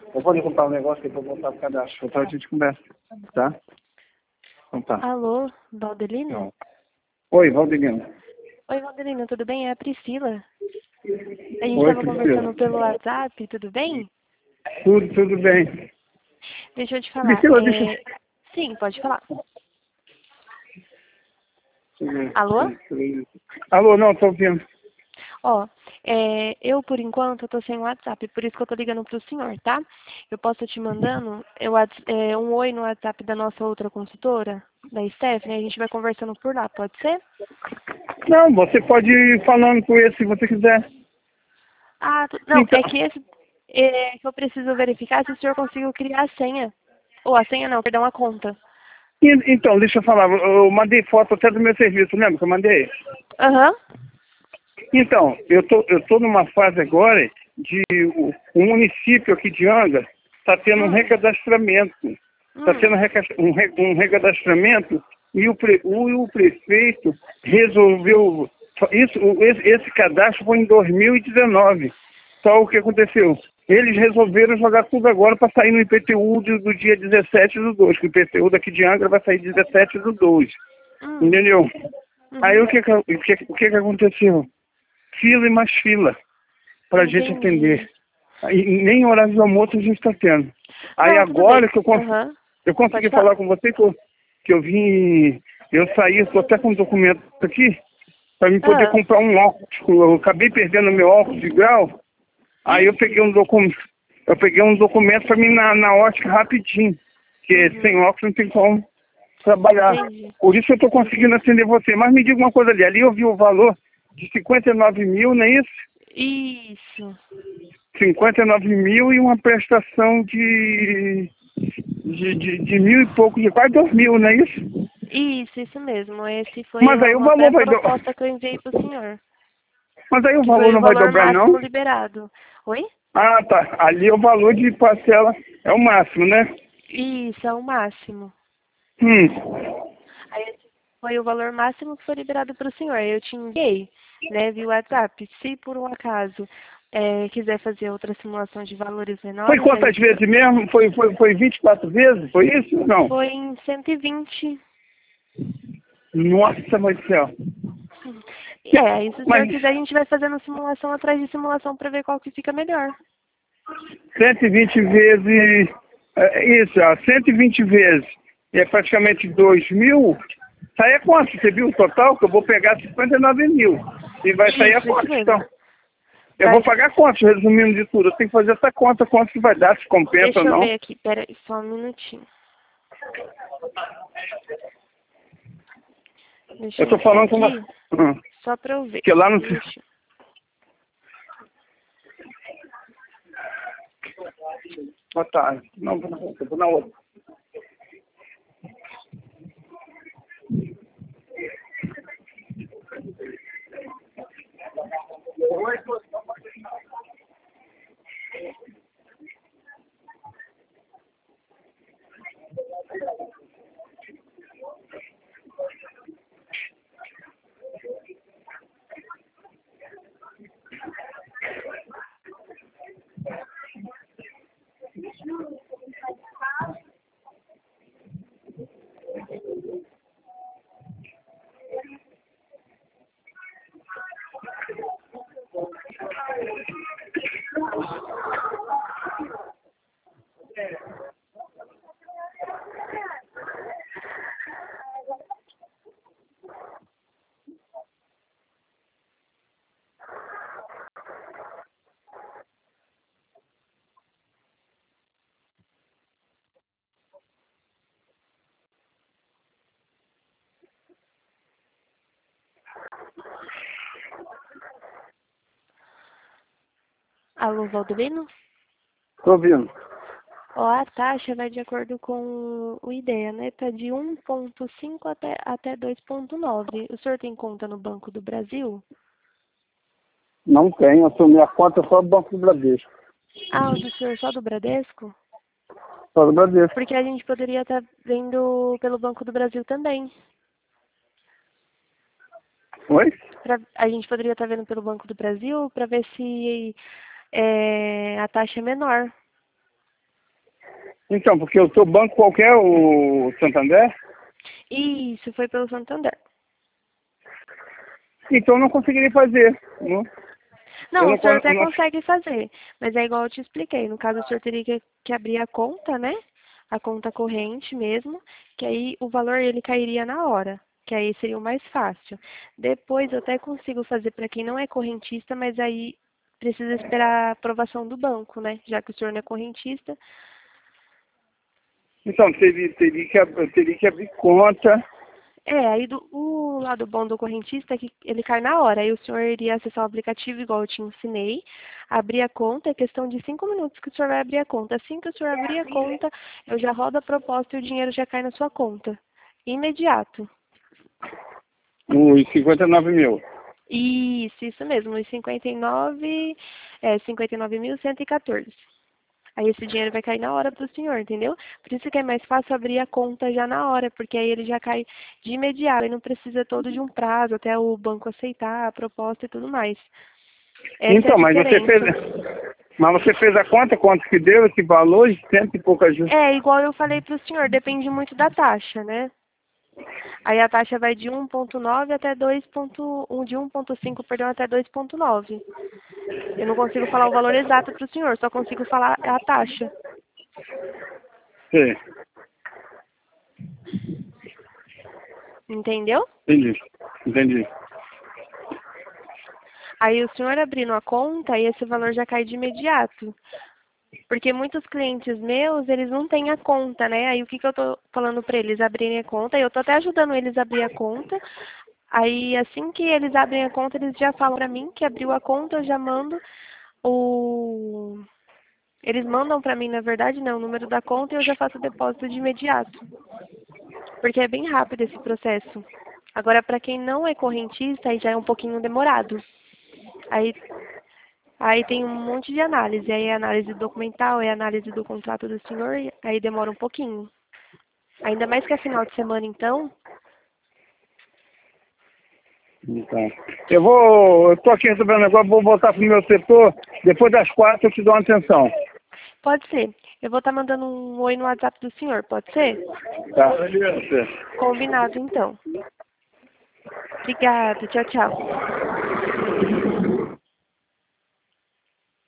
Eu vou lhe contar um negócio que eu vou voltar pro cadastro. Outra hora a gente conversa, tá? Então tá. Alô, Valdelino? Não. Oi, Valdelino. Oi, Valdelino, tudo bem? É a Priscila. A gente Oi, estava Priscila. conversando pelo WhatsApp, tudo bem? Tudo bem. Deixa eu te falar. Priscila, deixa Sim, pode falar. eu... Alô? Alô, não, tô ouvindo. Ó, eu, por enquanto, eu tô sem WhatsApp, por isso que eu tô ligando pro senhor, tá? Eu posso te mandando um oi no WhatsApp da nossa outra consultora, da Stephanie, a gente vai conversando por lá, pode ser? Não, você pode ir falando com ele se você quiser. Ah, não, Então, é que que eu preciso verificar se o senhor conseguiu criar a senha. Ou a senha não, perdão, a conta. então, deixa eu falar. Eu mandei foto até do meu serviço, lembra que eu mandei? Aham. Então, eu tô numa fase agora de o município aqui de Angra está tendo um Hum, recadastramento. Está hum, tendo um recadastramento e o prefeito resolveu. Esse cadastro foi em 2019. Só o que aconteceu? Eles resolveram jogar tudo agora para sair no IPTU do dia 17/2, que o IPTU daqui de Angra vai sair 17/2. hum, Entendeu? Aí uhum. o que aconteceu? Fila e mais fila para a gente atender. Entendi. Aí, nem horário de almoço a gente está tendo. Aí Não, tudo bem. agora que Aham. eu Pode consegui falar. falar com você que eu vim, eu saí, estou até com um documento aqui, para mim poder Ah, comprar um óculos. Eu acabei perdendo meu óculos de grau, aí eu peguei um documento para mim na ótica rapidinho, que sem uhum. óculos não tem como trabalhar. Entendi. Por isso eu estou conseguindo Uhum. atender você. Mas me diga uma coisa ali eu vi o valor de 59 mil, não é isso? Isso. 59 mil e uma prestação de mil e pouco, de quase 2 mil, não é isso? Isso mesmo. Esse foi Mas aí o uma valor pré-proposta que eu enviei pro senhor. mas aí o Que valor foi o não vai valor dobrar, não? máximo liberado. Oi? Ah, tá. Ali o valor de parcela é o máximo, né? Isso, é o máximo. Hum. Aí esse foi o valor máximo que foi liberado para o senhor. Eu te enviei, né, via WhatsApp. Se por um acaso quiser fazer outra simulação de valores Foi menores, a quantas gente vezes mesmo? Foi 24 vezes? Foi isso? Não. foi em 120. Nossa, mas céu. Aí se o senhor Mas quiser, a gente vai fazendo simulação atrás de simulação para ver qual que fica melhor. 120 vezes, isso, 120 vezes, é praticamente 2 mil, sai a quanto? Você viu o total? Que eu vou pegar 59 mil. E vai sair a Isso quanto, mesmo. então? Eu vou Vai, pagar quanto, resumindo de tudo? Eu tenho que fazer essa conta, quanto que vai dar, se compensa ou deixa eu não. ver aqui, pera aí, só um minutinho. Deixa Eu eu tô entrar falando com uma... aqui, só para eu ver. Que lá Só um no... minutinho. Boa tarde. Não, vou na outra. Alô, Valdelino? Tô ouvindo. Ó, a taxa vai de acordo com o IDEA, né? Tá de 1,5 até 2,9. O senhor tem conta no Banco do Brasil? Não tenho, eu minha conta só do Banco do Bradesco. Ah, o do senhor só do Bradesco? Só do Bradesco. Porque a gente poderia estar vendo pelo Banco do Brasil também. Oi? A gente poderia estar vendo pelo Banco do Brasil para ver se a taxa é menor. Então, porque o seu banco qualquer, o Santander, Isso, foi pelo Santander. então eu não conseguiria fazer. Não? Eu Não, não, o senhor até eu não, consegue fazer, mas é igual eu te expliquei. No caso, o senhor teria que abrir a conta, né? A conta corrente mesmo, que aí o valor ele cairia na hora, que aí seria o mais fácil. Depois eu até consigo fazer para quem não é correntista, mas aí precisa esperar a aprovação do banco, né? Já que o senhor não é correntista. então, eu teria que abrir conta. É, aí o lado bom do correntista é que ele cai na hora. Aí o senhor iria acessar o aplicativo igual eu te ensinei, abrir a conta, é questão de 5 minutos que o senhor vai abrir a conta. Assim que o senhor abrir a conta, eu já rodo a proposta e o dinheiro já cai na sua conta. Imediato. Os 59 mil. Isso mesmo, os 59.114. Aí esse dinheiro vai cair na hora para o senhor, entendeu? Por isso que é mais fácil abrir a conta já na hora, porque aí ele já cai de imediato, aí não precisa todo de um prazo até o banco aceitar a proposta e tudo mais. Essa é a Então, diferença. mas você fez a conta, quanto que deu, esse valor, de cento e poucas juros. É, igual eu falei para o senhor, depende muito da taxa, né? Aí a taxa vai de 1,9 até 2,1, de 1,5, perdão, até 2,9. Eu não consigo falar o valor exato para o senhor, só consigo falar a taxa. Sim, Entendeu? entendi. Aí o senhor abrindo a conta, aí esse valor já cai de imediato. Porque muitos clientes meus, eles não têm a conta, né? Aí o que eu tô falando para eles abrirem a conta, e eu tô até ajudando eles a abrir a conta. Aí assim que eles abrem a conta, eles já falam para mim que abriu a conta, eu já mando o... Eles mandam para mim, na verdade, né, o número da conta e eu já faço o depósito de imediato. Porque é bem rápido esse processo. Agora, para quem não é correntista, aí já é um pouquinho demorado. Aí Aí tem um monte de análise. Aí é análise documental, é análise do contrato do senhor, e aí demora um pouquinho. Ainda mais que é final de semana, então. Então, eu tô aqui resolvendo um negócio, vou voltar pro meu setor, depois das 4 eu te dou uma atenção. Pode ser. Eu vou estar mandando um oi no WhatsApp do senhor, pode ser? Tá? Combinado, então. Obrigada. Tchau, tchau.